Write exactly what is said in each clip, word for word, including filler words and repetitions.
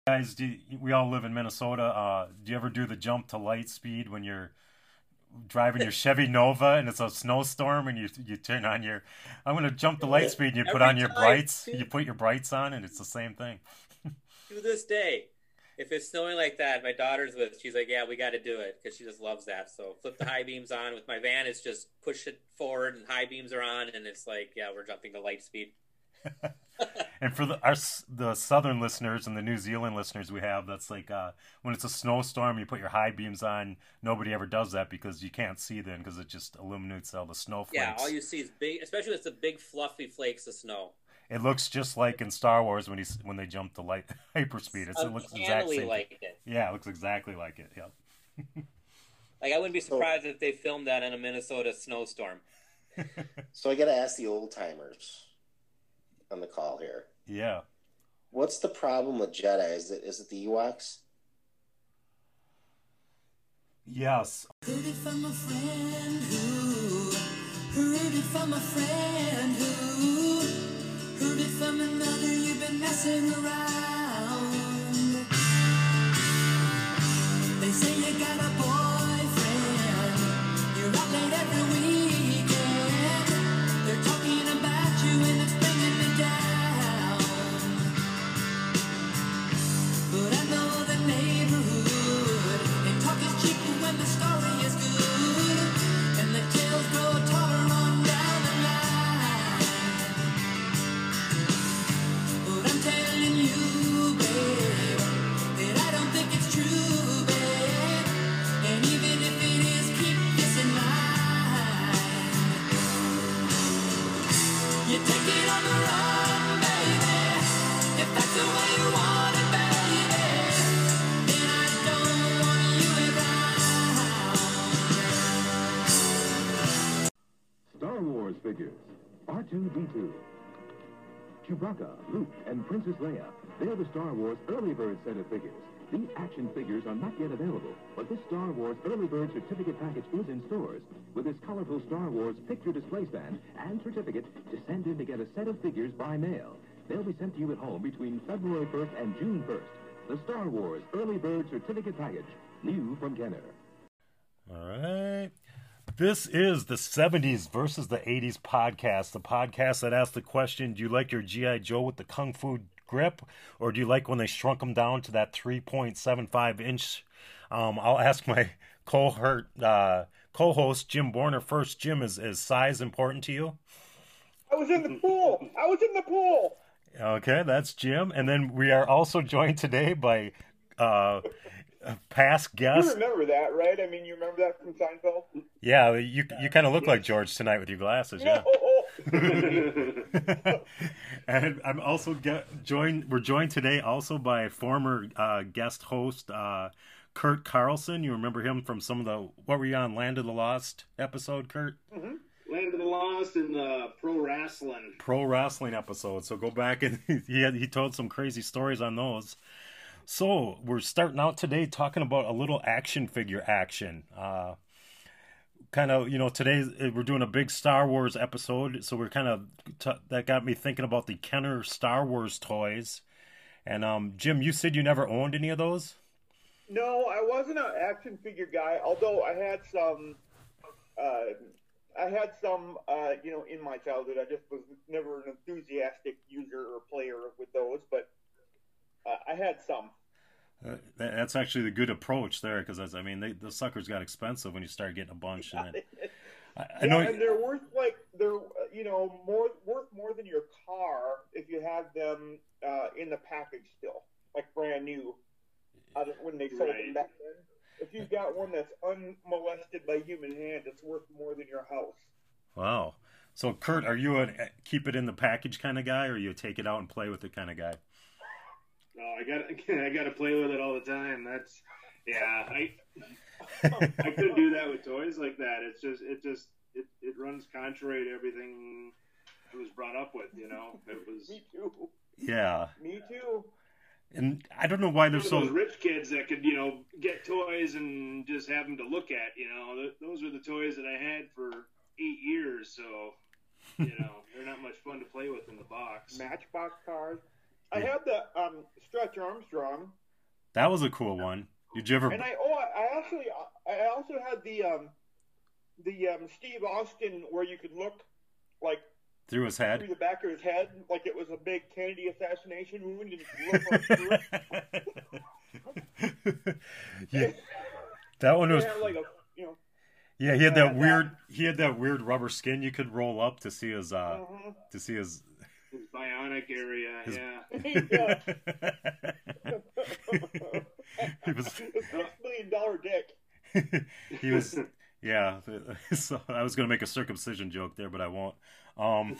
Guys, do you, we all live in Minnesota. Uh, do you ever do the jump to light speed when you're driving your Chevy Nova and it's a snowstorm and you you turn on your I'm gonna jump to light speed and you put Every on your time, brights, you put your brights on and it's the same thing. to this day, if it's snowing like that, my daughter's with, she's like, yeah, we got to do it because she just loves that. So flip the high beams on. With my van, it's just push it forward and high beams are on, and it's like, yeah, we're jumping to light speed. And for the our the southern listeners and the New Zealand listeners we have, that's like uh, when it's a snowstorm, you put your high beams on. Nobody ever does that because you can't see then because it just illuminates all the Yeah, all snowflakes. you see is big, especially when it's the big fluffy flakes of snow. It looks just like in Star Wars when he's when they jump to light hyperspeed. It's, it looks exact Uncannily same. like it. Yeah, it looks exactly like it. Yeah. Like I wouldn't be So, surprised if they filmed that in a Minnesota snowstorm. so I got to ask the old timers on the call here. Yeah. What's the problem with Jedi? Is it is it the Ewoks? Yes. Heard it from a friend who heard it from a friend who heard it from another. You've been messing around. They say you got a boyfriend. You're out late every weekend. They're talking about you and it's bringing me down. But I know the neighborhood. They talk is cheap when the story is good. And the tales grow taller on down the line. But I'm telling you, babe, that I don't think it's true, babe. And even if it is, keep this in mind. You take it on the run, baby. If that's the way you want it, baby, then I don't want you around. Star Wars figures. R two D two. Chewbacca, Luke, and Princess Leia. They're the Star Wars Early Bird set of figures. These action figures are not yet available, but this Star Wars Early Bird certificate package is in stores with this colorful Star Wars picture display stand and certificate to send in to get a set of figures by mail. They'll be sent to you at home between February first and June first. The Star Wars Early Bird certificate package, new from Kenner. All right. This is the seventies versus the eighties podcast, the podcast that asks the question, do you like your G I. Joe with the Kung Fu grip, or do you like when they shrunk them down to that three point seven five inch? Um, I'll ask my cohort, uh, co-host, Jim Borner, first. Jim, is, is size important to you? I was in the pool. I was in the pool. Okay, that's Jim. And then we are also joined today by uh, a past You guest. remember that, right? I mean, you remember that from Seinfeld? Yeah, you you kind of look like George tonight with your glasses, yeah. And I'm also get, joined. We're joined today also by former uh, guest host uh, Kurt Carlson. You remember him from some of the what were you on Land of the Lost episode, Kurt? Mm-hmm. Land of the Lost and uh, pro wrestling. Pro wrestling episode. So go back and he had, he told some crazy stories on those. So we're starting out today talking about a little action figure action. Uh, kind of, you know, today we're doing a big Star Wars episode, so we're kind of t- that got me thinking about the Kenner Star Wars toys. And um, Jim, you said you never owned any of those? No, I wasn't an action figure guy, although I had some, uh, I had some, uh, you know, in my childhood. I just was never an enthusiastic user or player with those, but uh, I had some. Uh, that- that's actually the good approach there, because I mean, they, the suckers got expensive when you start getting a bunch. And then, I, I Yeah, know. and they're worth like they're uh, you know more worth more than your car if you have them uh, in the package still, like brand new, uh, when they sold Right. them back then. If you've got one that's unmolested by human hand, it's worth more than your house. Wow. So, Kurt, are you a keep it in the package kind of guy, or you take it out and play with it kind of guy? No, I got I got to play with it all the time. That's yeah. I I couldn't do that with toys like that. It's just it just it, it runs contrary to everything I was brought up with. You know, it was Me too. Yeah. Me too. And I don't know why they're one of so. those rich kids that could you know get toys and just have them to look at. You know, Th- those were the toys that I had for eight years. So you know, they're not much fun to play with in the box. Matchbox cars. I had the um, Stretch Armstrong, That was a cool one. Did you ever? and I oh I actually I also had the um, the um, Steve Austin where you could look like Through his through head. the back of his head like it was a big Kennedy assassination wound, and you could look right through it. Yeah, that one was. They had like a you know. Yeah, he had Yeah, that weird. He had that weird rubber skin you could roll up to see his. uh Mhm. To see his. His bionic area, His- yeah. he was. A six million dollar dick. He was. Yeah. So I was gonna make a circumcision joke there, but I won't. Um.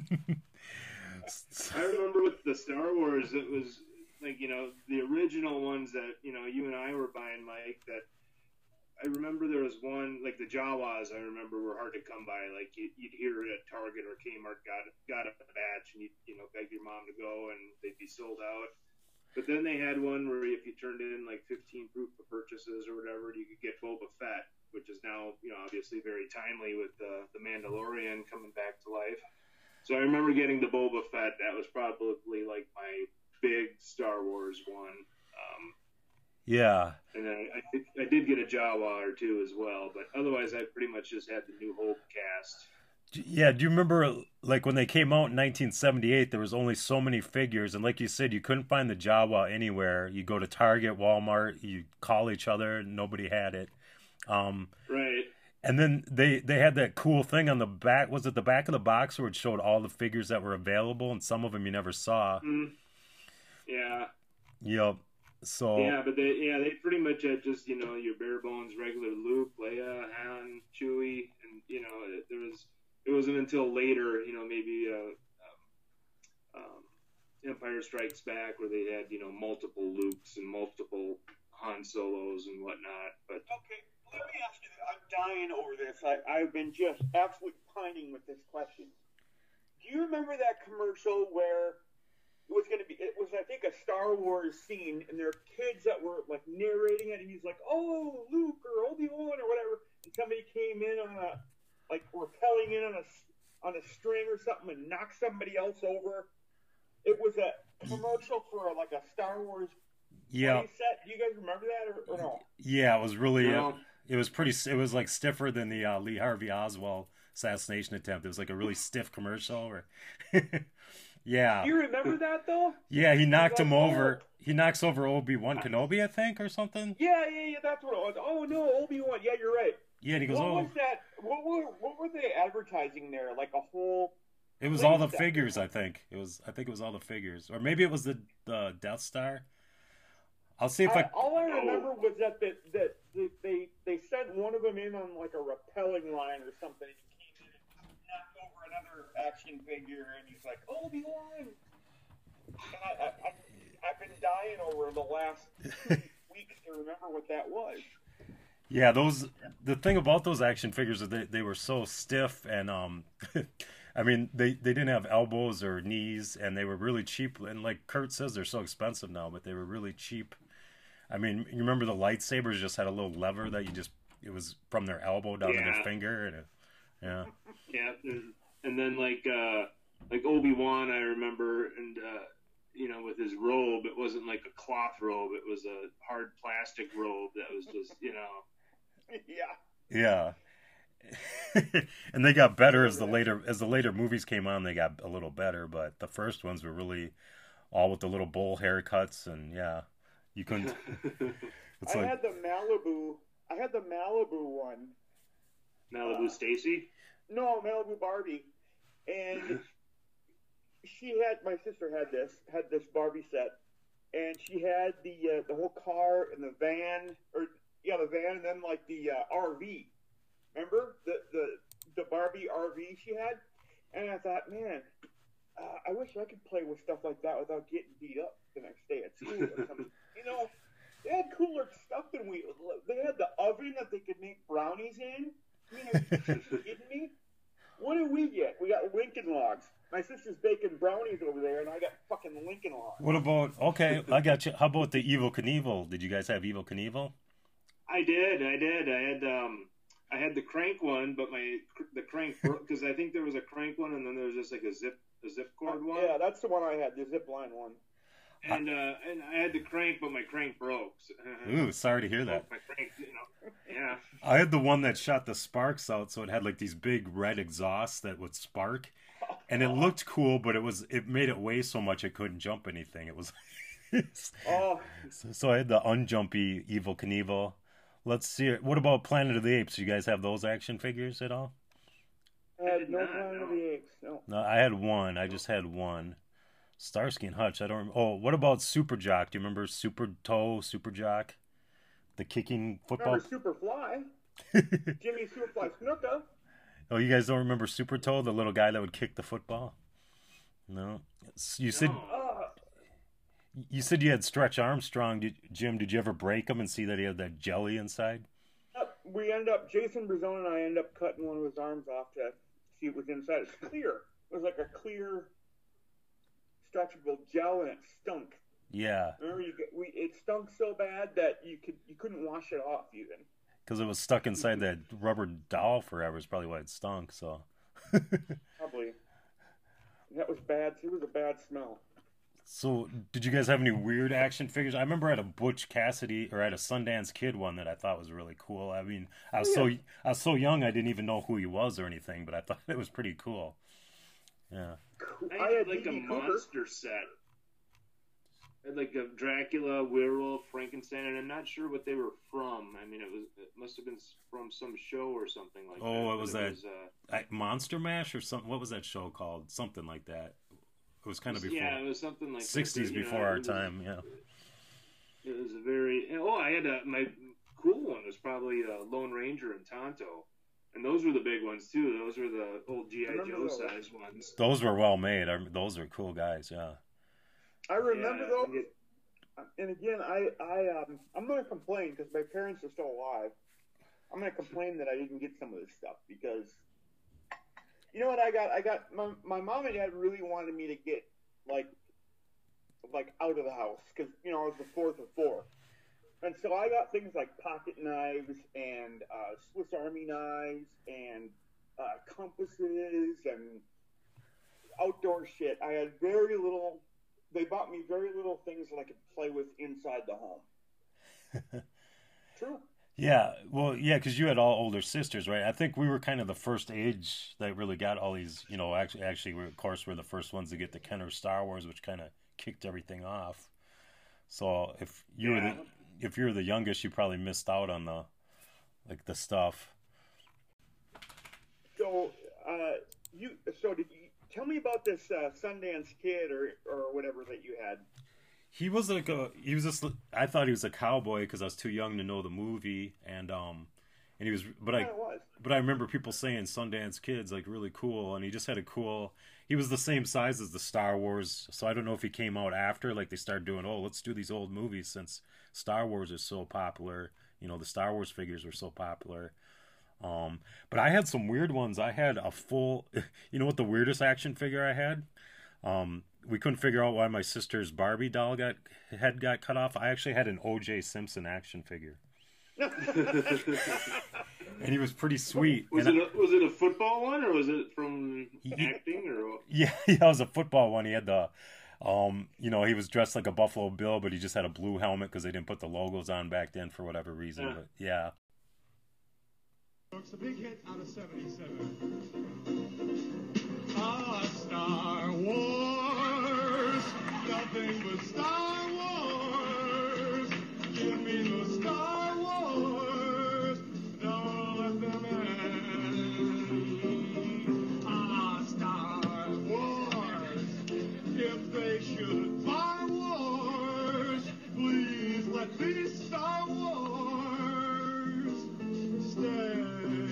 I remember with the Star Wars, it was like, you know, the original ones that, you know, you and I were buying, Mike, that I remember there was one, like the Jawas, I remember were hard to come by. Like you, you'd hear it at Target or Kmart, got got a batch, and you'd, you know, beg your mom to go, and they'd be sold out. But then they had one where if you turned in like fifteen proof of purchases or whatever, you could get Boba Fett, which is now, you know, obviously very timely with the, the Mandalorian coming back to life. So I remember getting the Boba Fett. That was probably like my big Star Wars one. Um, Yeah. and then I, I, think I did get a Jawa or two as well, but otherwise I pretty much just had the New Hope cast. Yeah, do you remember, like, when they came out in nineteen seventy-eight, there was only so many figures, and like you said, you couldn't find the Jawa anywhere. You go to Target, Walmart, you call each other, and nobody had it. Um, Right. and then they, they had that cool thing on the back. Was it the back of the box where it showed all the figures that were available, and some of them you never saw? Mm. Yeah. Yep. So Yeah, but they yeah they pretty much had just, you know, your bare bones regular Luke, Leia, Han, Chewie, and you know it, there was it wasn't until later, you know, maybe uh, um, um, Empire Strikes Back where they had, you know, multiple Lukes and multiple Han Solos and whatnot. But Okay, let me ask you this. I'm dying over this. I, I've been just absolutely pining with this question. Do you remember that commercial where it was going to be, it was, I think, a Star Wars scene, and there are kids that were, like, narrating it, and he's like, oh, Luke, or Obi-Wan, or whatever, and somebody came in on a, like, rappelling in on a, on a string or something and knocked somebody else over. It was a commercial for, like, a Star Wars yeah, play set. Do you guys remember that, or, or no? yeah, it was really. No. Uh, it was pretty. It was like stiffer than the uh, Lee Harvey Oswald assassination attempt. It was like a really stiff commercial. Or yeah, Do you remember that, though? yeah, he knocked like, him oh. over. He knocks over Obi-Wan Kenobi, I think, or something. Yeah, yeah, yeah, that's what it was. Oh, no, Obi-Wan. Yeah, you're right. Yeah, and he goes, What "Oh, was that? What were, what were they advertising there? Like a whole... it was all the figures." I think it was. I think it was all the figures, or maybe it was the the Death Star. I'll see if I. I, all I remember was that, that, that they, they they sent one of them in on like a rappelling line or something. And he came in and knocked over another action figure, and he's like, Obi-Wan! And I, I, I, I've been dying over the last two weeks to remember what that was. Yeah, those. The thing about those action figures is they they were so stiff, and um, I mean they they didn't have elbows or knees, and they were really cheap. And like Kurt says, they're so expensive now, but they were really cheap. I mean, you remember the lightsabers just had a little lever that you just, it was from their elbow down to their Yeah. finger, and it, yeah. yeah, and- and then like uh, like Obi-Wan, I remember, and uh, you know, with his robe, it wasn't like a cloth robe; it was a hard plastic robe that was just, you know. Yeah. Yeah. And they got better as the later as the later movies came on. They got a little better, but the first ones were really all with the little bowl haircuts, and yeah, you couldn't. It's I like had the Malibu. I had the Malibu one. Malibu Uh, Stacy. No, Malibu Barbie, and she had my sister had this had this Barbie set, and she had the uh, the whole car and the van, or yeah, the van, and then like the uh, R V. Remember the the the Barbie R V she had, and I thought, man, uh, I wish I could play with stuff like that without getting beat up the next day at school or something. You know, they had cooler stuff than we. They had the oven that they could make brownies in. I mean, are you kidding me? What did we get? We got Lincoln Logs. My sister's baking brownies over there, and I got fucking Lincoln Logs. what about? Okay, I got you. How about the Evil Knievel? Did you guys have Evil Knievel? I did, I did. I had um, I had the crank one, but my the crank because I think there was a crank one, and then there was just like a zip a zip cord one. Yeah, that's the one I had, the zip line one. and uh, and I had the crank, but my crank broke. So, Ooh, sorry to hear that. My crank, you know, yeah. I had the one that shot the sparks out, so it had like these big red exhausts that would spark, and it looked cool, but it was it made it weigh so much it couldn't jump anything. It was Oh, so, so I had the unjumpy Evil Knievel. Let's see. What about Planet of the Apes? You guys have those action figures at all? I had did no not, Planet no. of the Apes. No. No, I had one. I just had one. Starsky and Hutch. I don't. Rem- oh, what about Super Jock? Do you remember Super Toe, Super Jock, the kicking football? Remember Superfly? Jimmy Superfly Snuka. Oh, you guys don't remember Super Toe, the little guy that would kick the football? No. You said No. Uh, you said you had Stretch Armstrong. Did, Jim, did you ever break him and see that he had that jelly inside? we end up, Jason Brazone and I end up cutting one of his arms off to see what was inside. It's clear. It was like a clear, stretchable gel, and it stunk. Yeah, Remember, you get, we it stunk so bad that you could you couldn't wash it off even. because it was stuck inside that rubber doll forever. Is probably why it stunk. So. Probably. That was bad. It was a bad smell. So, did you guys have any weird action figures? I remember I had a Butch Cassidy or I had a Sundance Kid one that I thought was really cool. I mean, I was so I was so young I didn't even know who he was or anything, but I thought it was pretty cool. Yeah. I had like a monster set. I had like a Dracula, werewolf, Frankenstein, and I'm not sure what they were from. I mean, it was it must have been from some show or something like that. Oh, it was but that was, uh, I- Monster Mash or something. What was that show called? Something like that. It was kind of before yeah, it was something like sixties that, you before know, our it was- time. Yeah. It was a very oh, I had a my cool one was probably a Lone Ranger and Tonto, and those were the big ones too. Those were the old G I Remember Joe those. size ones. Those were well made. I, those are cool guys. Yeah. I remember Yeah, those. it- And again, I, I, um, I'm going to complain because my parents are still alive. I'm going to complain that I didn't get some of this stuff because, you know what I got? I got my, my mom and dad really wanted me to get like, like out of the house because you know I was the fourth of four, and so I got things like pocket knives and uh, Swiss Army knives and uh, compasses and outdoor shit. I had very little. They bought me very little things that I could play with inside the home. True. Yeah, well, yeah, because you had all older sisters, right? I think we were kind of the first age that really got all these, you know, actually, actually, we, of course, we're the first ones to get the Kenner Star Wars, which kind of kicked everything off. So if you were Yeah. the, if you were the youngest, you probably missed out on the, like the stuff. So, uh, you. So did you tell me about this uh, Sundance Kid or or whatever that you had? He was like a, he was just, I thought he was a cowboy because I was too young to know the movie, and um, and he was, but I, Yeah, it was. but I remember people saying Sundance Kid's like really cool, and he just had a cool. He was the same size as the Star Wars, so I don't know if he came out after, like they started doing, oh, let's do these old movies since Star Wars is so popular. You know, the Star Wars figures were so popular. Um, but I had some weird ones. I had a full, you know what the weirdest action figure I had? Um, we couldn't figure out why my sister's Barbie doll got head got cut off. I actually had an O J Simpson action figure, and he was pretty sweet. Was And it a, was it a football one or was it from Ye- acting or what? Yeah, yeah, it was a football one. He had the, um, you know, he was dressed like a Buffalo Bill, but he just had a blue helmet because they didn't put the logos on back then for whatever reason. Yeah. But yeah, It's a big hit out of seventy-seven. Ah, Star Wars, nothing but Star Wars. Give me the Star Wars, don't let them end. Ah, Star Wars, if they should Star Wars, please let these Star Wars stay.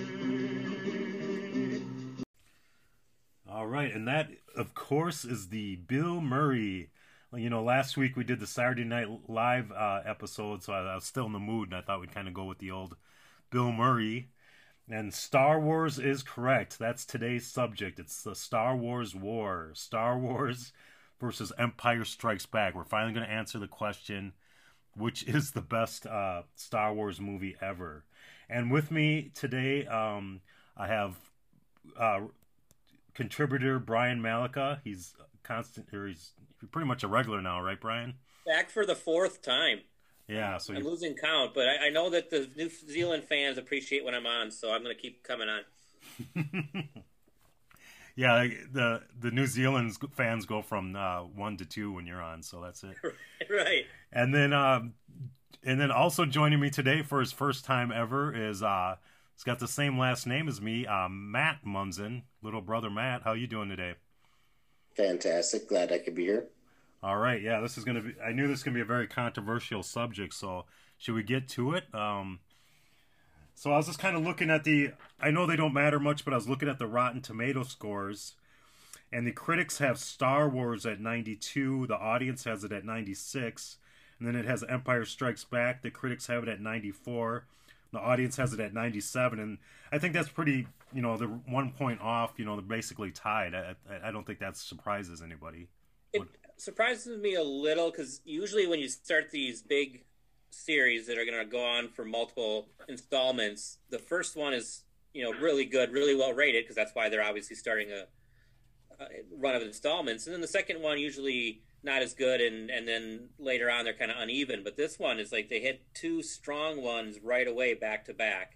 all right, and that, of course, is the Bill Murray. Well, you know, last week we did the Saturday Night Live uh, episode, so I, I was still in the mood, and I thought we'd kind of go with the old Bill Murray. And Star Wars is correct. That's today's subject. It's the Star Wars War. Star Wars versus Empire Strikes Back. We're finally going to answer the question, which is the best uh, Star Wars movie ever. And with me today, um, I have uh, contributor Brian Malika. He's constant, or he's you're pretty much a regular now, right, Brian? Back for the fourth time. Yeah, so I'm you, losing count, but I, I know that the New Zealand fans appreciate when I'm on, so I'm going to keep coming on. yeah, the the New Zealand fans go from uh, one to two when you're on, so that's it. Right. And then, um, and then also joining me today for his first time ever is uh, he's got the same last name as me, uh, Matt Munson, little brother Matt. How you doing today? Fantastic. Glad I could be here. All right, yeah, this is gonna be. I knew this was gonna be a very controversial subject, so should we get to it? Um, so I was just kind of looking at the. I know they don't matter much, but I was looking at the Rotten Tomato scores, and the critics have Star Wars at ninety-two, the audience has it at ninety-six, and then it has Empire Strikes Back. The critics have it at ninety-four, the audience has it at ninety-seven, and I think that's pretty. You know, they're one point off. You know, they're basically tied. I, I, I don't think that surprises anybody. It What- surprises me a little because usually when you start these big series that are going to go on for multiple installments, the first one is, you know, really good, really well rated, because that's why they're obviously starting a, a run of installments. And then the second one usually not as good, and, and then later on they're kind of uneven. But this one is like they hit two strong ones right away, back to back.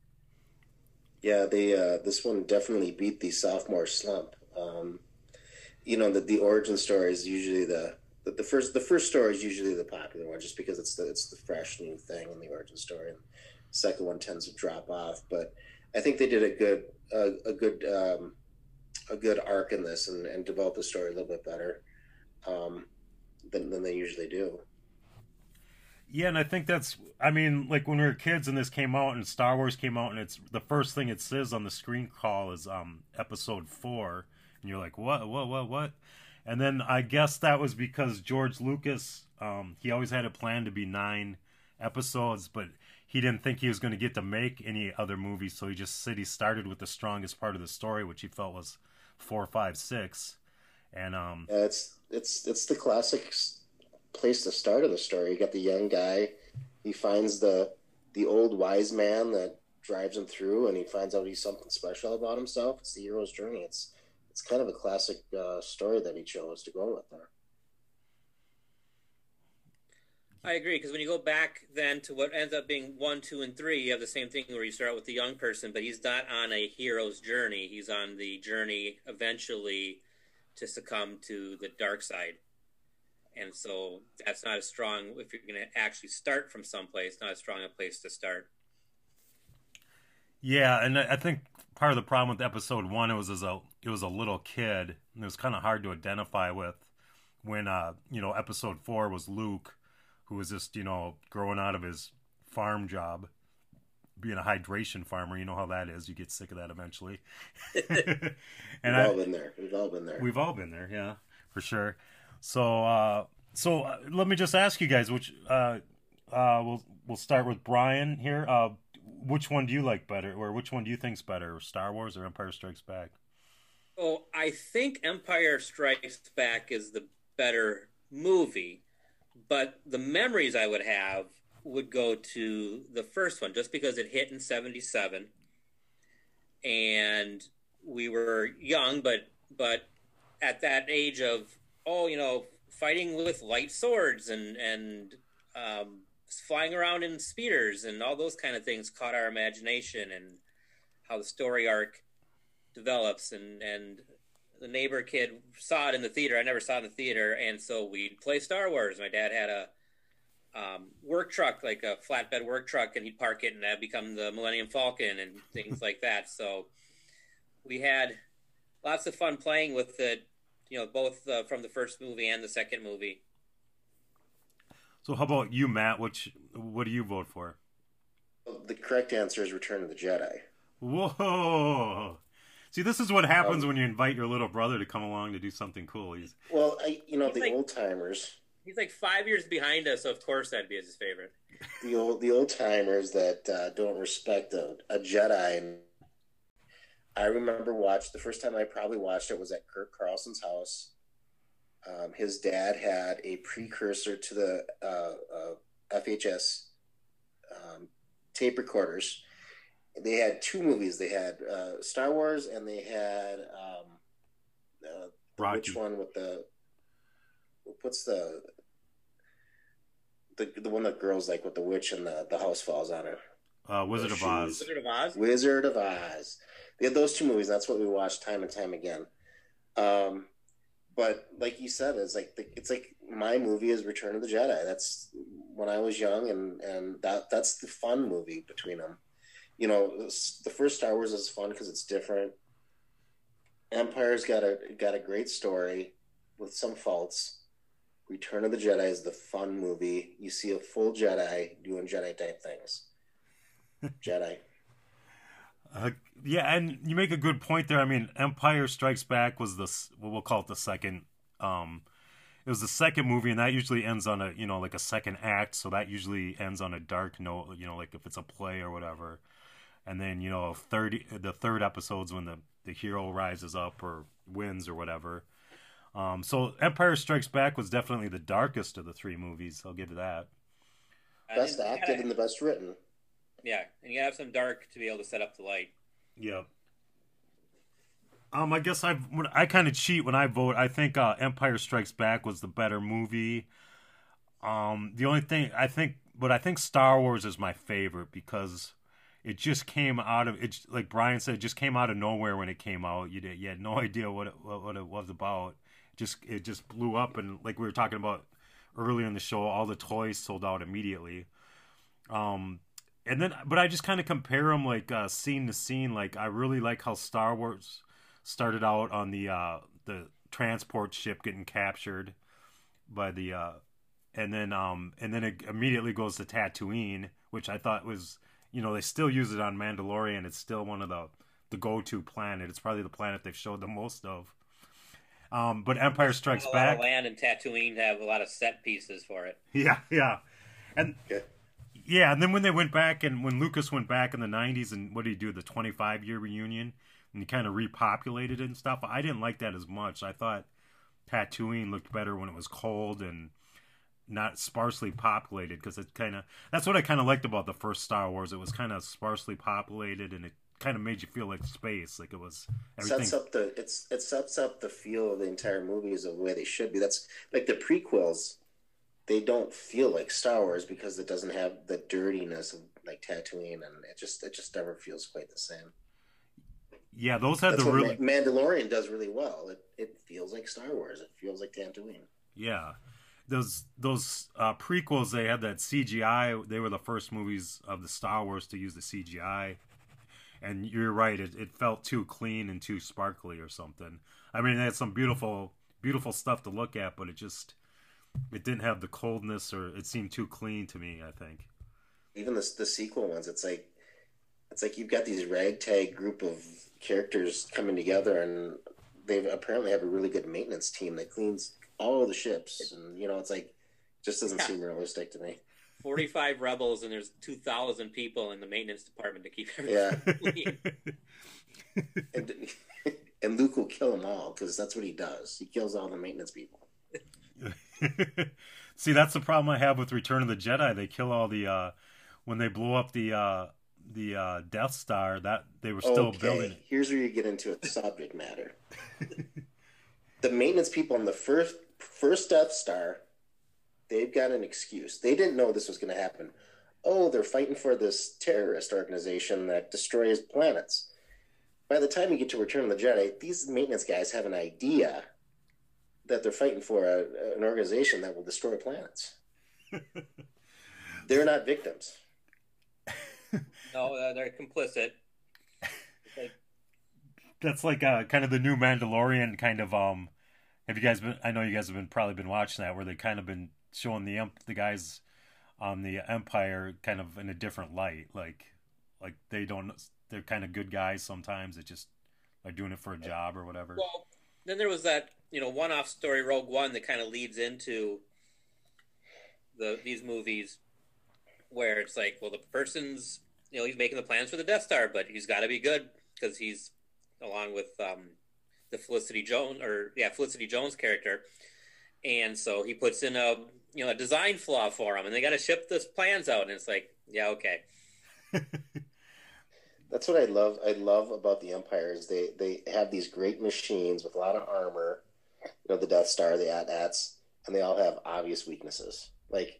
Yeah, they uh, this one definitely beat the sophomore slump. Um, you know, the the origin story is usually the, the the first the first story is usually the popular one, just because it's the it's the fresh new thing in the origin story. And the second one tends to drop off, but I think they did a good uh, a good um, a good arc in this, and, and developed the story a little bit better um, than than they usually do. Yeah, and I think that's, I mean, like when we were kids and this came out and Star Wars came out, and it's the first thing it says on the screen call is um episode four, and you're like, what, what, what, what? And then I guess that was because George Lucas, um, he always had it planned to be nine episodes, but he didn't think he was going to get to make any other movies, so he just said he started with the strongest part of the story, which he felt was four, five, six, and um, Yeah, it's it's it's the classic s- place to start of the story. You got the young guy, he finds the the old wise man that drives him through, and he finds out he's something special about himself. It's the hero's journey. It's it's kind of a classic uh, story that he chose to go with there. I agree, because when you go back then to what ends up being one, two, and three, you have the same thing where you start out with the young person, but he's not on a hero's journey. He's on the journey eventually to succumb to the dark side. And so that's not as strong, if you're going to actually start from someplace, not as strong a place to start. yeah, and I I think part of the problem with episode one, it was as a it was a little kid, and it was kind of hard to identify with. When uh, you know, episode four was Luke, who was just, you know, growing out of his farm job, being a hydration farmer. You know how that is. You get sick of that eventually. and We've I, all been there. We've all been there. we've all been there, yeah, for sure. So, uh, so uh, let me just ask you guys, which uh, uh, we'll we'll start with Brian here. Uh, which one do you like better, or which one do you think's better, Star Wars or Empire Strikes Back? Oh, I think Empire Strikes Back is the better movie, but the memories I would have would go to the first one, just because it hit in seventy-seven, and we were young, but but at that age of, oh, you know, fighting with light swords and and um, flying around in speeders and all those kind of things caught our imagination, and how the story arc develops, and and the neighbor kid saw it in the theater. I never saw it in the theater, and so we'd play Star Wars. My dad had a um, work truck, like a flatbed work truck, and he'd park it, and that'd become the Millennium Falcon and things like that. So we had lots of fun playing with it, you know, both uh, from the first movie and the second movie. So, how about you, Matt? Which what do you vote for? The correct answer is Return of the Jedi. Whoa! See, this is what happens Um, when you invite your little brother to come along to do something cool. He's Well, I you know He's the like- old timers, He's like five years behind us, so of course that'd be his favorite. the old the old timers that uh, don't respect a, a Jedi. And I remember watched the first time I probably watched it was at Kirk Carlson's house. Um, his dad had a precursor to the uh, uh, F H S um, tape recorders. They had two movies. They had uh, Star Wars, and they had um, uh, Rocky. which one with the what's the the the one that girls like with the witch and the the house falls on her. Uh, Wizard of Oz. Wizard of Oz. Wizard of Oz. They had those two movies. That's what we watched time and time again. Um, but like you said, it's like the, it's like my movie is Return of the Jedi. That's when I was young, and and that that's the fun movie between them. You know, the first Star Wars is fun because it's different. Empire's got a got a great story with some faults. Return of the Jedi is the fun movie. You see a full Jedi doing Jedi type things. Jedi. Uh, yeah, and you make a good point there. I mean, Empire Strikes Back was the what we'll call it the second. Um, it was the second movie, and that usually ends on a you know like a second act. So that usually ends on a dark note. You know, like if it's a play or whatever. And then you know, third the third episode's when the the hero rises up or wins or whatever. Um, so Empire Strikes Back was definitely the darkest of the three movies. I'll give you that. Best acted gotta, and the best written. Yeah, and you gotta have some dark to be able to set up the light. Yep. Um, I guess I I kind of cheat when I vote. I think uh, Empire Strikes Back was the better movie. Um, the only thing I think, but I think Star Wars is my favorite because it just came out of it. Like Brian said, it just came out of nowhere when it came out. You did, you had no idea what it what, what it was about. Just it just blew up, and like we were talking about earlier in the show, all the toys sold out immediately. Um, and then, but I just kind of compare them like uh, scene to scene. Like I really like how Star Wars started out on the uh, the transport ship getting captured by the, uh, and then um, and then it immediately goes to Tatooine, which I thought was, you know, they still use it on Mandalorian. It's still one of the the go-to planet. It's probably the planet they've showed the most of. Um, but Empire Strikes a lot Back. Of land and Tatooine have a lot of set pieces for it. Yeah, yeah, and yeah. yeah, and then when they went back and when Lucas went back in the nineties and what did he do, the twenty-five year reunion, and he kind of repopulated it and stuff. I didn't like that as much. I thought Tatooine looked better when it was cold and not sparsely populated because it kind of that's what I kind of liked about the first Star Wars. It was kind of sparsely populated and it kind of made you feel like space, like it was everything. Sets up the it's it sets up the feel of the entire movies the way they should be. That's like the prequels. They don't feel like Star Wars because it doesn't have the dirtiness of like Tatooine, and it just it just never feels quite the same. Yeah, those had That's the what really Ma- Mandalorian does really well. It it feels like Star Wars. It feels like Tatooine. yeah. Those those uh, prequels, they had that C G I. They were the first movies of the Star Wars to use the C G I. And you're right, it, it felt too clean and too sparkly or something. I mean, it had some beautiful, beautiful stuff to look at, but it just, it didn't have the coldness, or it seemed too clean to me, I think. Even the the sequel ones, it's like, it's like you've got these ragtag group of characters coming together, and they apparently have a really good maintenance team that cleans all of the ships, and you know, it's like, just doesn't Yeah. seem realistic to me. forty-five rebels, and there's two thousand people in the maintenance department to keep everything Yeah. clean. and and Luke will kill them all because that's what he does. He kills all the maintenance people. See, that's the problem I have with Return of the Jedi. They kill all the uh, when they blow up the uh, the uh, Death Star. That they were still okay, building it. here's where you get into a subject matter. The maintenance people on the first first Death Star, they've got an excuse. They didn't know this was going to happen. Oh, they're fighting for this terrorist organization that destroys planets. By the time you get to Return of the Jedi, these maintenance guys have an idea that they're fighting for a, an organization that will destroy planets. They're not victims. No, uh, they're complicit. Like, That's like uh, kind of the new Mandalorian kind of. Um, have you guys been? I know you guys have been probably been watching that, where they kind of been showing the imp, the guys on the Empire kind of in a different light. Like, like they don't. They're kind of good guys sometimes. It just are doing it for a job or whatever. well, then there was that you know one-off story, Rogue One, that kind of leads into the these movies, where it's like, well, the person's you know he's making the plans for the Death Star, but he's got to be good because he's along with um, the Felicity Jones or yeah Felicity Jones character, and so he puts in a you know a design flaw for him, and they got to ship the plans out, and it's like, yeah, okay. That's what I love. I love about the Empire is they they have these great machines with a lot of armor. You know, the Death Star, the A T-ATs, and they all have obvious weaknesses. Like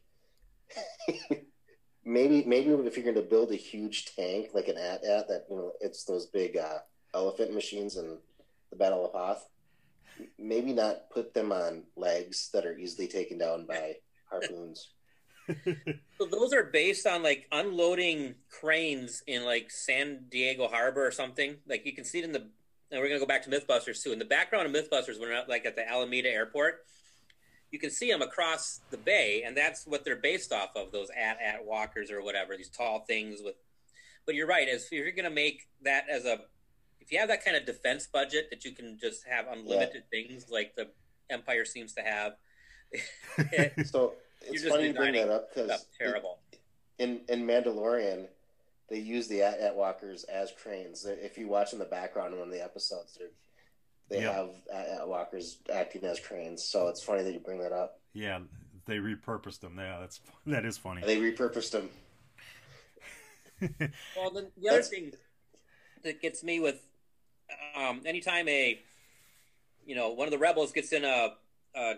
maybe maybe if you're going to build a huge tank like an AT-AT that, you know, it's those big uh, elephant machines in the Battle of Hoth, maybe not put them on legs that are easily taken down by harpoons. So those are based on like unloading cranes in like San Diego Harbor or something. Like you can see it in the, and we're gonna go back to MythBusters too. In the background of MythBusters, when we're out like at the Alameda Airport, you can see them across the bay, and that's what they're based off of. Those AT-AT walkers or whatever, these tall things with. But you're right. As if you're gonna make that as a, if you have that kind of defense budget that you can just have unlimited yeah. things like the Empire seems to have. it, so. It's funny you bring that up because terrible. In in Mandalorian, they use the AT-AT walkers as cranes. If you watch in the background in one of the episodes, they yeah. have AT-AT walkers acting as cranes. So it's funny that you bring that up. Yeah, they repurposed them. Yeah, that's that is funny. They repurposed them. Well, the, the other thing that gets me with um, anytime a you know one of the rebels gets in a, a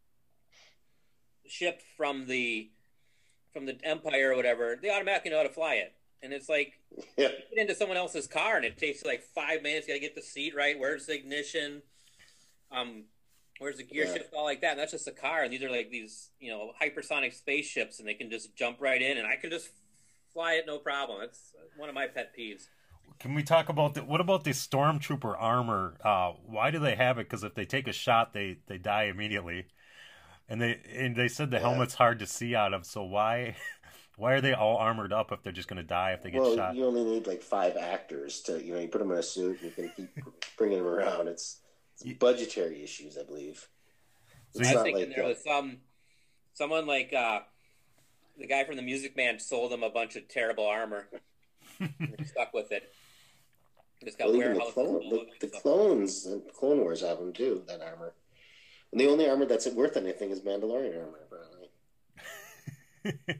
ship from the from the Empire or whatever, they automatically know how to fly it. And it's like yeah. you get into someone else's car and it takes like five minutes. You got to get the seat right. Where's the ignition? Um, where's the gear yeah. shift? All like that. And that's just a car. And these are like these, you know, hypersonic spaceships, and they can just jump right in, and I can just fly it no problem. That's one of my pet peeves. Can we talk about the, what about the stormtrooper armor? Uh, why do they have it? Because if they take a shot, they they die immediately. And they and they said the yeah. helmet's hard to see out of, so why why are they all armored up if they're just going to die if they get well, shot? Well, you only need like five actors to, you know, you put them in a suit and you can keep bringing them around. It's, it's budgetary issues, I believe. It's I was thinking like, there was some someone like uh, the guy from the Music Man sold them a bunch of terrible armor. And they stuck with it. Just got well, even the, clone, the, the clones, the Clone Wars have them too, that armor. And the only armor that's worth anything is Mandalorian armor, apparently.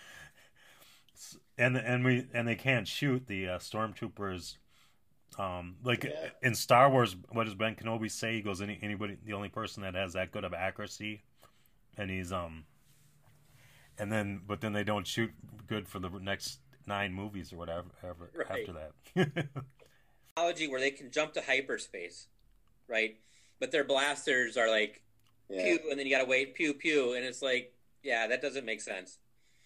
and and we and they can't shoot the uh, stormtroopers. Um, like yeah. in Star Wars, what does Ben Kenobi say? He goes, Any, anybody, the only person that has that good of accuracy, and he's um, and then but then they don't shoot good for the next nine movies or whatever ever, right. after that. Technology where they can jump to hyperspace, right? But their blasters are like yeah. pew, and then you gotta wait pew pew, and it's like, yeah, that doesn't make sense.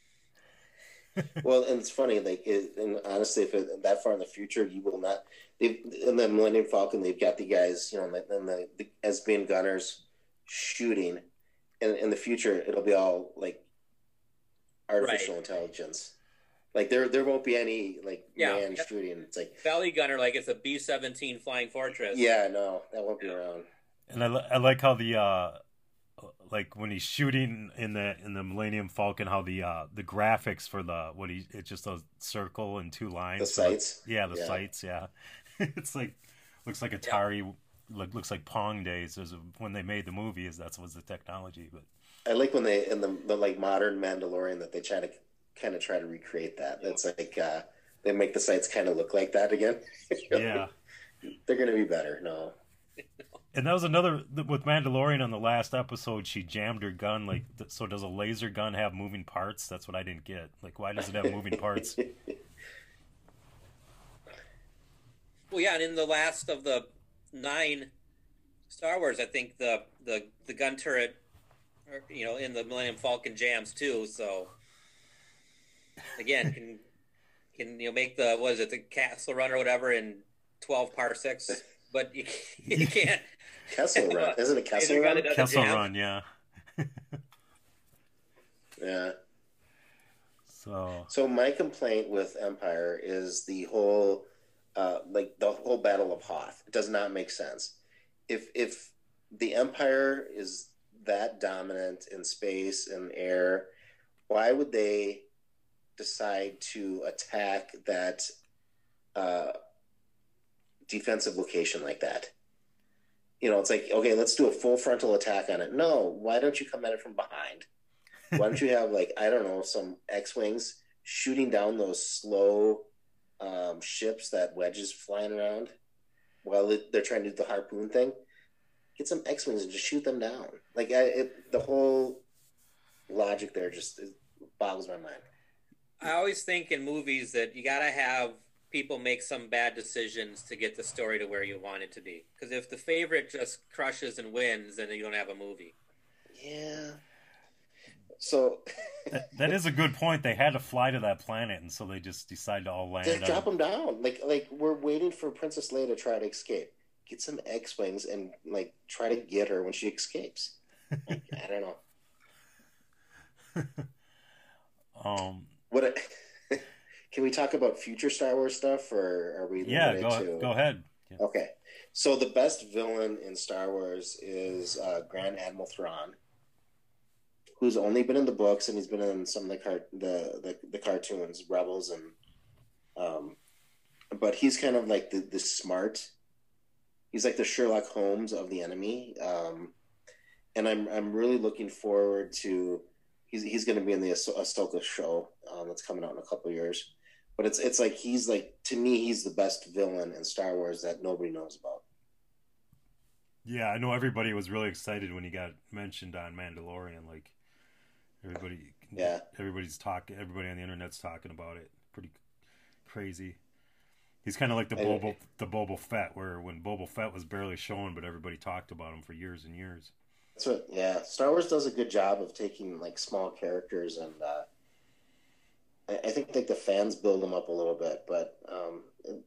Well, and it's funny, like, it, and honestly, if it, that far in the future, you will not. They've in the Millennium Falcon, they've got the guys, you know, and the, the as being gunners shooting. And in the future, it'll be all like artificial right. intelligence. Like there, there won't be any like yeah. man shooting. It's like Valley Gunner, like it's a B seventeen Flying Fortress. Yeah, no, that won't be yeah. around. And I, I like how the uh, like when he's shooting in the in the Millennium Falcon, how the uh, the graphics for the what he it's just a circle and two lines. The sights. The, yeah, the yeah. sights. Yeah, it's like looks like Atari. Yeah. Like looks like Pong days. As when they made the movie, is that's was the technology. But I like when they in the, the like modern Mandalorian that they try to kind of try to recreate that. That's like uh, they make the sights kind of look like that again. Yeah, they're gonna be better. No. And that was another with Mandalorian on the last episode. She jammed her gun. Like, so does a laser gun have moving parts? That's what I didn't get. Like, why does it have moving parts? Well, yeah, and in the last of the nine Star Wars, I think the the, the gun turret, you know, in the Millennium Falcon jams too. So again, can can you know make the what is it the Castle Run or whatever in twelve parsecs? But you, you can't. Kessel Run. Isn't it Kessel Run? Kessel Run, yeah. yeah. So. So my complaint with Empire is the whole, uh, like the whole Battle of Hoth. It does not make sense. If if the Empire is that dominant in space and air, why would they decide to attack that uh, defensive location like that? You know, it's like, okay, let's do a full frontal attack on it. No, why don't you come at it from behind? Why don't you have, like, I don't know, some X-Wings shooting down those slow um, ships that Wedge is flying around while it, they're trying to do the harpoon thing? get some X-Wings and just shoot them down. Like I, it, the whole logic there just it boggles my mind. I always think in movies that you got to have people make some bad decisions to get the story to where you want it to be. Because if the favorite just crushes and wins, then you don't have a movie. Yeah. So that, that is a good point. They had to fly to that planet, and so they just decided to all land. Just drop on... them down. Like like we're waiting for Princess Leia to try to escape. Get some X-Wings and like try to get her when she escapes. Like, I don't know. um. What? A, can we talk about future Star Wars stuff, or are we? Yeah, limited go to... go ahead. Yeah. Okay, so the best villain in Star Wars is uh, Grand Admiral Thrawn, who's only been in the books and he's been in some of the car- the, the the cartoons, Rebels, and um, but he's kind of like the the smart. He's like the Sherlock Holmes of the enemy, um, and I'm I'm really looking forward to. He's he's going to be in the ah- Ahsoka show um, that's coming out in a couple of years, but it's it's like he's like to me he's the best villain in Star Wars that nobody knows about. Yeah, I know everybody was really excited when he got mentioned on Mandalorian. Like everybody, yeah, everybody's talking. Everybody on the internet's talking about it. Pretty crazy. He's kind of like the Boba the Boba Fett, where when Boba Fett was barely shown, but everybody talked about him for years and years. That's what, yeah. Star Wars does a good job of taking like small characters, and uh, I, I think like the fans build them up a little bit. But um,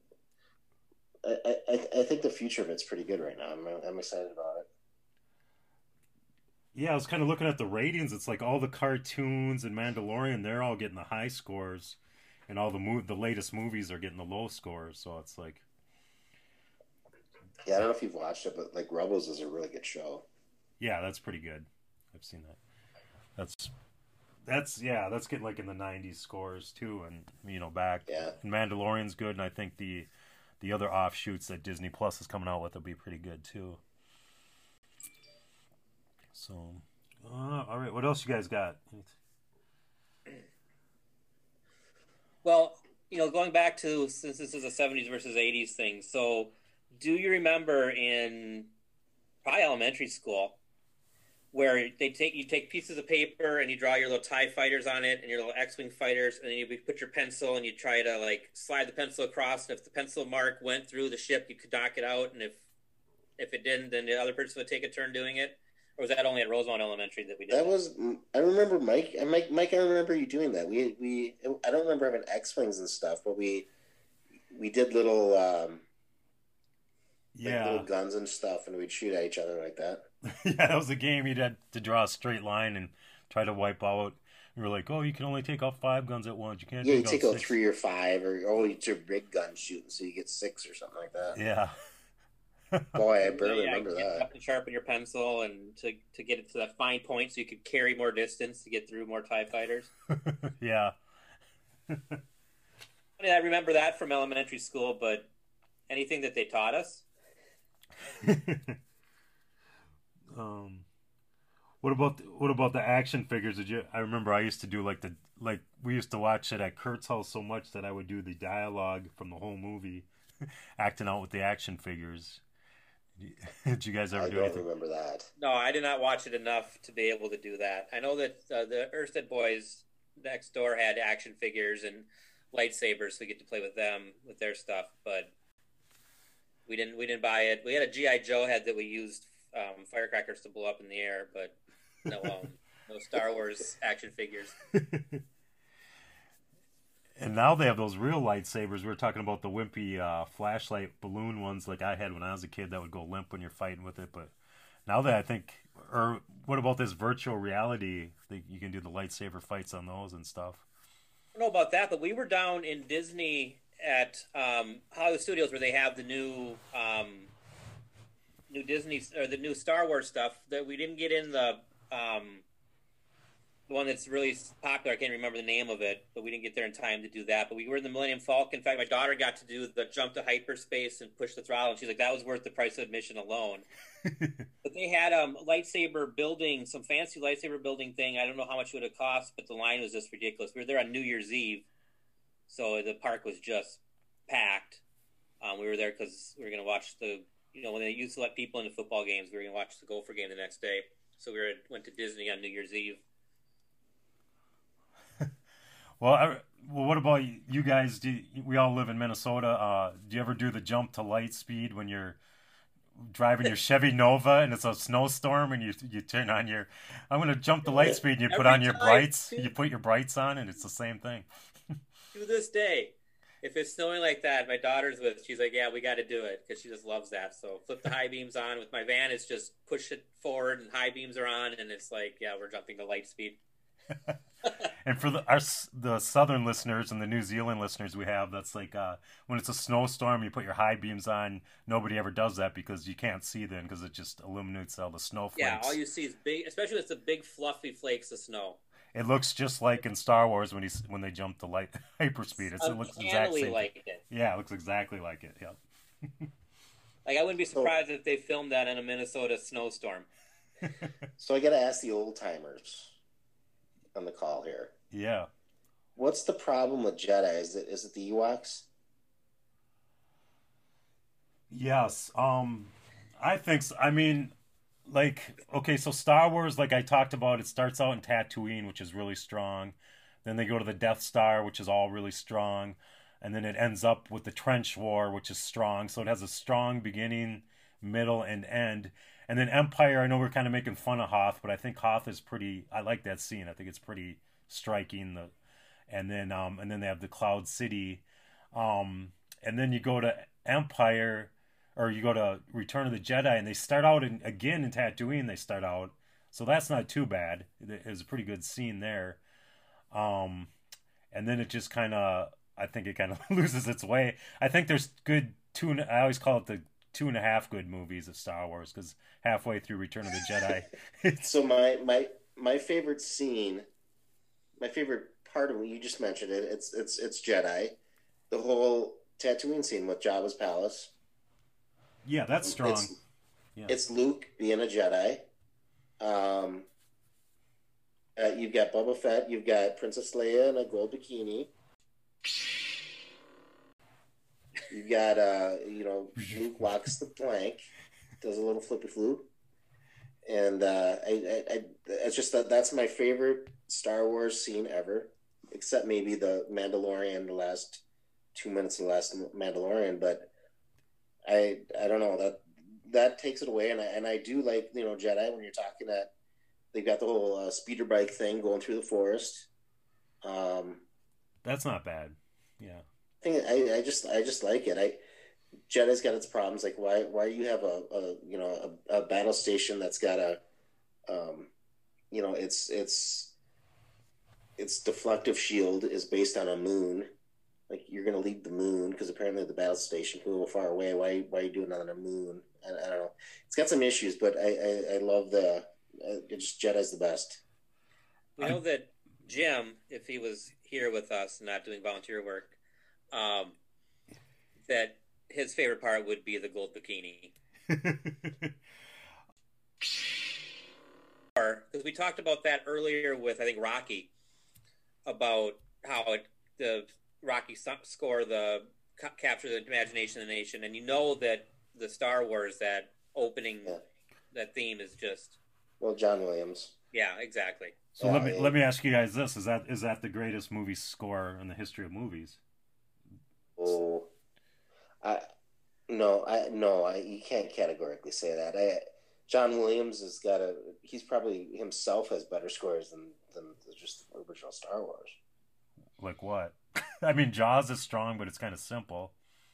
I, I I think the future of it's pretty good right now. I'm I'm excited about it. Yeah, I was kind of looking at the ratings. It's like all the cartoons and Mandalorian, they're all getting the high scores, and all the move the latest movies are getting the low scores. So it's like, yeah, I don't know if you've watched it, but like Rebels is a really good show. Yeah, that's pretty good. I've seen that. That's that's yeah, that's getting like in the nineties scores too, and you know back. Yeah. And Mandalorian's good, and I think the the other offshoots that Disney Plus is coming out with will be pretty good too. So, uh, all right, what else you guys got? Well, you know, going back to since this is a seventies versus eighties thing, so do you remember in probably elementary school where they take you take pieces of paper and you draw your little TIE fighters on it and your little X-Wing fighters, and then you put your pencil and you try to like slide the pencil across, and if the pencil mark went through the ship, you could knock it out, and if if it didn't, then the other person would take a turn doing it? Or was that only at Rosemont Elementary that we did that? That was I remember Mike and Mike Mike I remember you doing that. We we I don't remember having X-Wings and stuff, but we we did little um like Yeah, little guns and stuff, and we'd shoot at each other like that. yeah, that was a game you'd had to draw a straight line and try to wipe out. You were like, oh, you can only take out five guns at once. You can't. Yeah, take you take out out six. three or five, or oh, it's a big gun shooting, so you get six or something like that. Yeah. Boy, I barely yeah, remember you that. have to sharpen your pencil and to to get it to that fine point so you could carry more distance to get through more TIE fighters. Yeah. I mean, I remember that from elementary school, but anything that they taught us? um, what about the, what about the action figures? Did you? I remember I used to do like the like we used to watch it at Kurt's house so much that I would do the dialogue from the whole movie, acting out with the action figures. Did you guys ever I do don't anything? remember that. No, I did not watch it enough to be able to do that. I know that uh, the Erstead boys next door had action figures and lightsabers, so we get to play with them with their stuff, but we didn't we didn't buy it. We had a G I Joe head that we used um, firecrackers to blow up in the air, but no um, no Star Wars action figures. And now they have those real lightsabers. We were talking about the wimpy uh, flashlight balloon ones like I had when I was a kid that would go limp when you're fighting with it. But now that I think, or what about this virtual reality? That you can do the lightsaber fights on those and stuff. I don't know about that, but we were down in Disney at um, Hollywood Studios where they have the new um, new Disney or the new Star Wars stuff. That we didn't get in the um, the one that's really popular. I can't remember the name of it, but we didn't get there in time to do that. But we were in the Millennium Falcon. In fact, my daughter got to do the jump to hyperspace and push the throttle, and she's like, "That was worth the price of admission alone." But they had um, lightsaber building, some fancy lightsaber building thing. I don't know how much it would have cost, but the line was just ridiculous. We were there on New Year's Eve, so the park was just packed. Um, we were there because we were going to watch the you know, when they used to let people into football games, we were going to watch the Gopher game the next day. So we were, went to Disney on New Year's Eve. Well, I, well, what about you guys? Do you, we all live in Minnesota? Uh, do you ever do the jump to light speed when you're driving your Chevy Nova and it's a snowstorm and you you turn on your I'm going to jump to light speed and you put Every on your time, brights, dude. you put your brights on and it's the same thing. To this day, if it's snowing like that, my daughter's with, she's like, yeah, we got to do it because she just loves that. So flip the high beams on. With my van, it's just push it forward and high beams are on, and it's like, yeah, we're jumping to light speed. And for the our the southern listeners and the New Zealand listeners we have, that's like uh, when it's a snowstorm, you put your high beams on. Nobody ever does that because you can't see then because it just illuminates all the snowflakes. Yeah, all you see is big, especially when it's the big fluffy flakes of snow. It looks just like in Star Wars when he's when they jump to light hyperspeed. It's, it looks exactly Uncannily like it. Yeah, it looks exactly like it. Yeah. Like, I wouldn't be surprised if they filmed that in a Minnesota snowstorm. So I got to ask the old timers on the call here. Yeah. What's the problem with Jedi? Is it is it the Ewoks? Yes. Um, I think so. I mean, like, okay, so Star Wars, like I talked about, it starts out in Tatooine, which is really strong. Then they go to the Death Star, which is all really strong. And then it ends up with the Trench War, which is strong. So it has a strong beginning, middle, and end. And then Empire, I know we're kind of making fun of Hoth, but I think Hoth is pretty, I like that scene. I think it's pretty striking. The, and then um, and then they have the Cloud City. Um, and then you go to Empire, or you go to Return of the Jedi, and they start out in, again in Tatooine. They start out, so that's not too bad. There's a pretty good scene there. Um, and then it just kind of, I think it kind of loses its way. I think there's good two. And, I always call it the two and a half good movies of Star Wars because halfway through Return of the Jedi, it's So my my my favorite scene, my favorite part of what you just mentioned it. It's it's it's Jedi, the whole Tatooine scene with Jabba's palace. yeah, that's strong. It's, Yeah. it's Luke being a Jedi. Um, uh, you've got Boba Fett. You've got Princess Leia in a gold bikini. You've got uh, you know, Luke walks the plank, does a little flippy floop, and uh, I, I, I, it's just that that's my favorite Star Wars scene ever, except maybe the Mandalorian, the last two minutes of the last Mandalorian. But I, I don't know that that takes it away, and I and I do like, you know, Jedi when you're talking that they've got the whole uh, speeder bike thing going through the forest. Um, That's not bad. Yeah. I think I, I just I just like it. I Jedi's got its problems. Like why why you have a, a you know a, a battle station that's got a um you know it's it's its deflective shield is based on a moon. Like you're gonna leave the moon because apparently the battle station is a little far away. Why why are you doing it on a moon? I, I don't know. It's got some issues, but I I, I love the uh, just Jedi's the best. We know that Jim, if he was here with us, not doing volunteer work, um, that his favorite part would be the gold bikini. Because we talked about that earlier with, I think, Rocky, about how it, the Rocky score, the capture the imagination of the nation, and you know that the Star Wars, that opening, Yeah. that theme is just, Well, John Williams. yeah, exactly. So Yeah, let me I- let me ask you guys this: is that is that the greatest movie score in the history of movies? Oh, I no, I no, I you can't categorically say that. I John Williams has got a. He's probably himself has better scores than than just the original Star Wars. Like what? I mean, Jaws is strong, but it's kind of simple.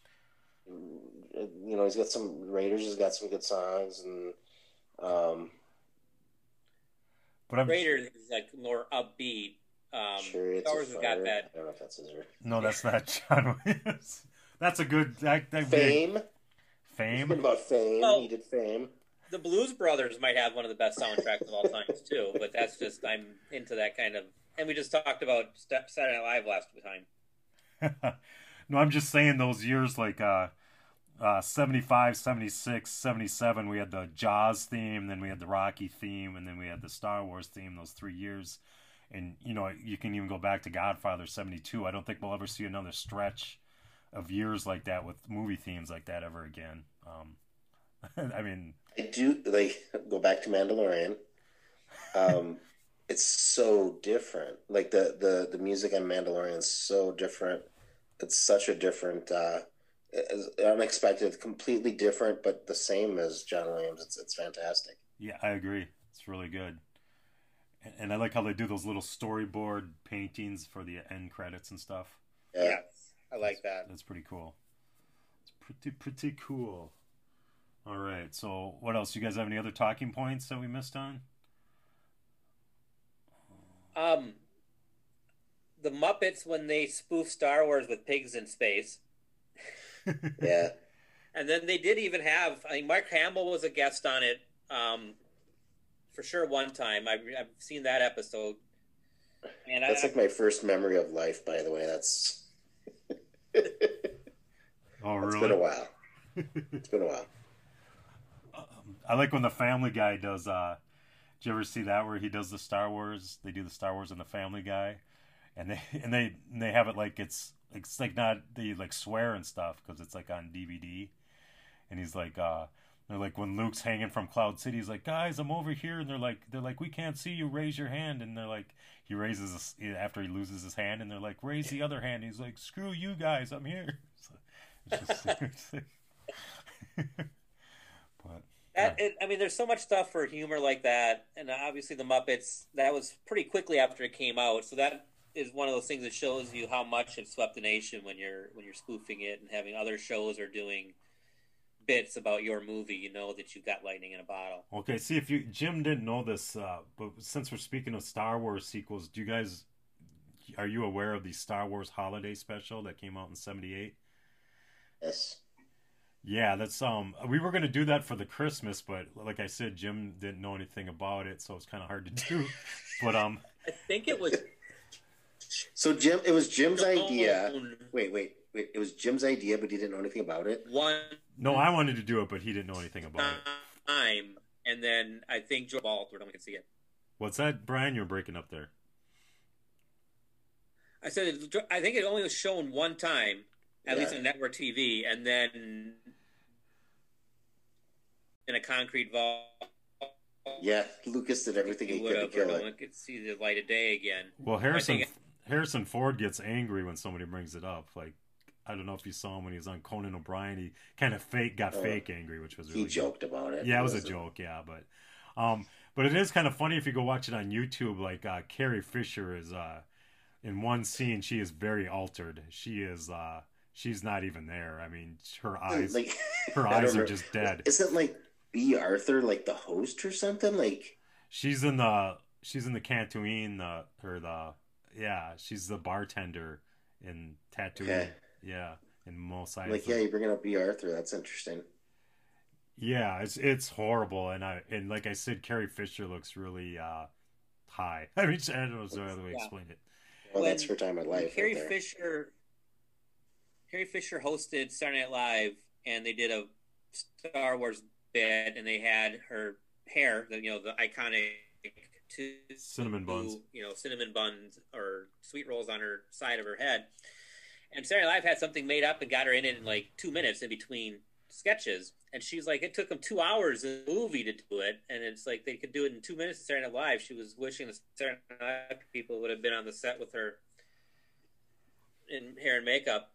You know, he's got some Raiders. Has got some good songs, and um, But I'm Raiders is like more upbeat. Um, sure it's Star a Wars has fire. got that. I don't know if that's his or no, that's not John Williams. That's a good that, that Fame. big- Speaking Fame. about Fame, Oh. he did Fame. The Blues Brothers might have one of the best soundtracks of all times too, but that's just I'm into that kind of. And we just talked about St- Saturday Night Live last time. No, I'm just saying those years like uh, uh, seventy-five, seventy-six, seventy-seven, we had the Jaws theme, then we had the Rocky theme, and then we had the Star Wars theme, those three years. And, you know, you can even go back to Godfather seventy-two. I don't think we'll ever see another stretch of years like that with movie themes like that ever again. Um, I mean, I do like go back to Mandalorian. Um, it's so different. Like the the the music on Mandalorian is so different. It's such a different, uh, is unexpected, completely different, but the same as John Williams. It's it's fantastic. yeah, I agree. It's really good. And, and I like how they do those little storyboard paintings for the end credits and stuff. Yeah. Yeah, I like that. That's pretty cool. It's pretty pretty cool. All right. So, what else? You guys have any other talking points that we missed on? Um, the Muppets when they spoof Star Wars with pigs in space, Yeah. and then they did even have. I think Mark Hamill was a guest on it, um, for sure one time. I've I've seen that episode, and That's I, like my first memory of life, by the way. That's Oh, it's really? been a while. It's been a while. I like when the Family Guy does. Uh, did you ever see that where he does the Star Wars? They do the Star Wars and the Family Guy, and they and they and they have it like it's it's like not they like swear and stuff because it's like on D V D, and he's like, uh, they're like when Luke's hanging from Cloud City, he's like, guys, I'm over here, and they're like, they're like, we can't see you, raise your hand, and they're like, he raises his, after he loses his hand, and they're like, raise the other hand. He's like, screw you guys, I'm here. So, it's just, it's like, but. that it, I mean, there's so much stuff for humor like that, and obviously the Muppets. That was pretty quickly after it came out, so that is one of those things that shows you how much it swept the nation when you're when you're spoofing it and having other shows are doing bits about your movie. You know that you've got lightning in a bottle. Okay, see if you Jim didn't know this, uh, but since we're speaking of Star Wars sequels, do you guys are you aware of the Star Wars Holiday Special that came out in seventy-eight? Yes. Yeah, that's um we were gonna do that for the Christmas, but like I said, Jim didn't know anything about it, so it's kind of hard to do. But um, I think it was So Jim, it was Jim's known idea. Wait, wait, wait. It was Jim's idea, but he didn't know anything about it. one no, I wanted to do it, but he didn't know anything about it. time, and then I think Joe Baldwin can see it. What's that, Brian? You're breaking up there. I said it- I think it only was shown one time, at Yeah. least on network T V, and then in a concrete vault. Yeah, Lucas did everything he would could to have, kill no it. one could see the light of day again. Well, Harrison I think- Harrison Ford gets angry when somebody brings it up. Like, I don't know if you saw him when he was on Conan O'Brien. He kind of fake got Oh. fake angry, which was He really good. joked about it. Yeah, it was a wasn't- joke. Yeah, but um, but it is kind of funny if you go watch it on YouTube. Like uh, Carrie Fisher is uh, in one scene, she is very altered. She is uh, she's not even there. I mean, her eyes, Like, her I don't eyes are know. just dead. Isn't like B. Arthur like the host or something? Like, She's in the she's in the Tatooine, the or the yeah, she's the bartender in Tatooine. Okay. Yeah, in Mos Eisley. like yeah, you're bringing up B. Arthur. That's interesting. Yeah, it's it's horrible, and I and like I said, Carrie Fisher looks really uh, high. I mean, I don't know the other way to Yeah. explain it. Well, When- that's her time of when life. Carrie right there. Fisher, Carrie Fisher hosted Saturday Night Live, and they did a Star Wars bit, and they had her hair, the you know the iconic two Cinnamon buns. you know cinnamon buns or sweet rolls on her side of her head. And Saturday Night Live had something made up and got her in it in like two minutes in between sketches. And she's like, it took them two hours in the movie to do it, and it's like they could do it in two minutes. Saturday Night Live. She was wishing the Saturday Night Live people would have been on the set with her in hair and makeup.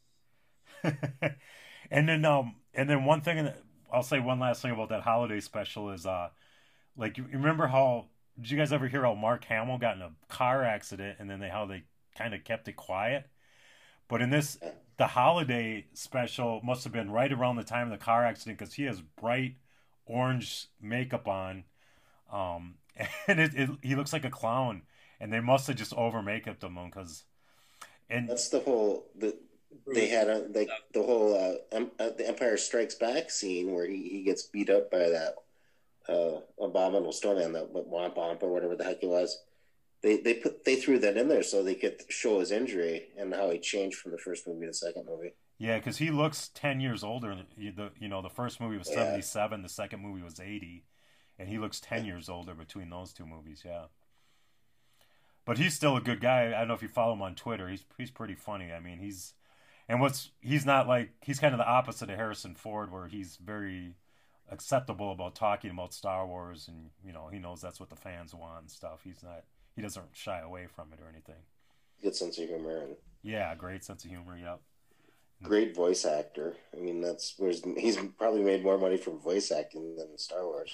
And then um and then one thing, that I'll say one last thing about that holiday special is uh like you remember how did you guys ever hear how Mark Hamill got in a car accident and then they how they kind of kept it quiet? But in this, the holiday special must have been right around the time of the car accident because he has bright orange makeup on, um, and it, it, he looks like a clown. And they must have just over makeuped him because, and That's the whole the they had a like the whole uh, em, uh, the Empire Strikes Back scene where he, he gets beat up by that uh, abominable snowman, that Womp Womp or whatever the heck he was. They they put they threw that in there so they could show his injury and how he changed from the first movie to the second movie. yeah, because he looks ten years older. You- The you know the first movie was Yeah. seventy-seven, the second movie was eighty, and he looks ten years older between those two movies. Yeah. But he's still a good guy. I don't know if you follow him on Twitter. He's he's pretty funny. I mean, he's and what's he's not like he's kind of the opposite of Harrison Ford, where he's very acceptable about talking about Star Wars, and you know, he knows that's what the fans want and stuff. He's not, he doesn't shy away from it or anything. Good sense of humor and Yeah, great sense of humor. Yep. great voice actor. I mean, that's where's he's probably made more money from voice acting than Star Wars.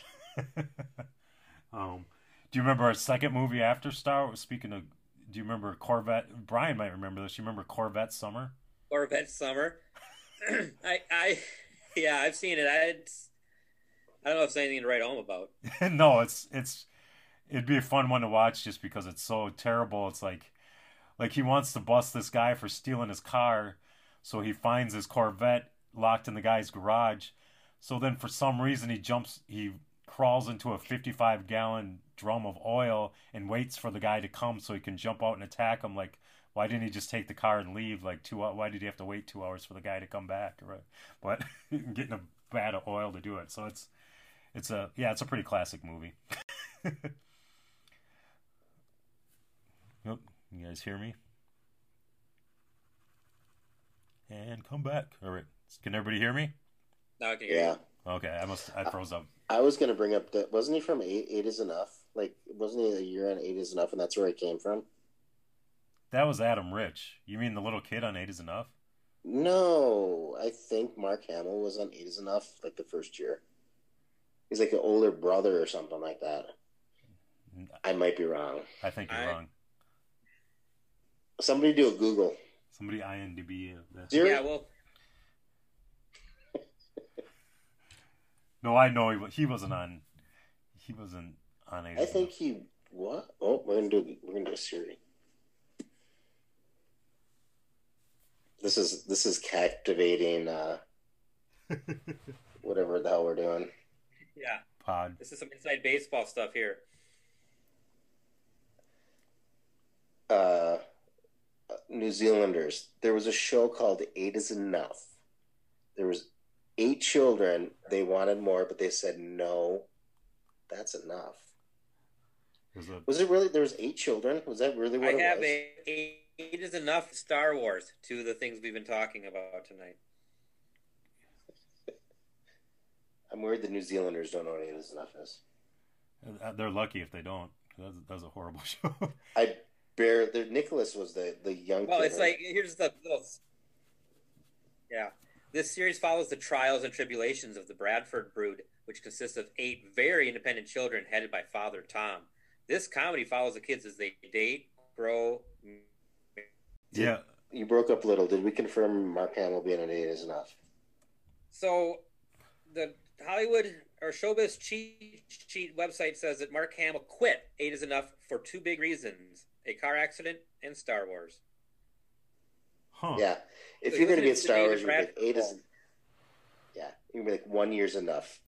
um, do you remember a second movie after Star Wars? Speaking of, do you remember Corvette? Brian might remember this. You remember Corvette Summer? Corvette Summer. I, I, yeah, I've seen it. I, it's, I don't know if it's anything to write home about. No, it's it's it'd be a fun one to watch just because it's so terrible. It's like like he wants to bust this guy for stealing his car, so he finds his Corvette locked in the guy's garage. So then for some reason he jumps he crawls into a fifty-five gallon drum of oil and waits for the guy to come so he can jump out and attack him. Like, why didn't he just take the car and leave? Like, two why did he have to wait two hours for the guy to come back? Right? But getting a vat of oil to do it. So it's it's a yeah, it's a pretty classic movie. Yep, you guys hear me? And come back. All right, can everybody hear me? Now I can hear Yeah. you. Okay, I must I froze up. I was going to bring up that. Wasn't he from Eight, Eight is Enough? Like, wasn't he a year on Eight is Enough, and that's where he came from? That was Adam Rich. You mean the little kid on Eight is Enough? No, I think Mark Hamill was on Eight is Enough, like the first year. He's like an older brother or something like that. I might be wrong. I think you're I- wrong. Somebody do a Google. Somebody I M D B that. Zero? Yeah, well, No, I know he wa- he wasn't on. He wasn't on Eight I is think Enough. he what? Oh, we're gonna do we're gonna do a Siri. This is this is captivating. Uh, whatever the hell we're doing. yeah. Pod. This is some inside baseball stuff here. Uh, New Zealanders. There was a show called Eight is Enough. There was eight children. They wanted more, but they said no. That's enough. Was a, Was it really? There was eight children. Was that really what I it have was? a, a Eight is Enough Star Wars, two of the things we've been talking about tonight. I'm worried the New Zealanders don't know what Eight is Enough is. uh, they're lucky if they don't. That's, that's a horrible show. I bear. The Nicholas was the the young. Well, kid, it's right? like, here's the little. Yeah. This series follows the trials and tribulations of the Bradford brood, which consists of eight very independent children headed by Father Tom. This comedy follows the kids as they date, grow. Yeah. You broke up a little. Did we confirm Mark Hamill being an Eight is Enough? So, the Hollywood or Showbiz cheat sheet website says that Mark Hamill quit Eight is Enough for two big reasons: a car accident and Star Wars. Huh. Yeah. If So you're going to listen be at to Star David Wars, you're like, Bradford. Eight is. Yeah, you're gonna be like one year's enough.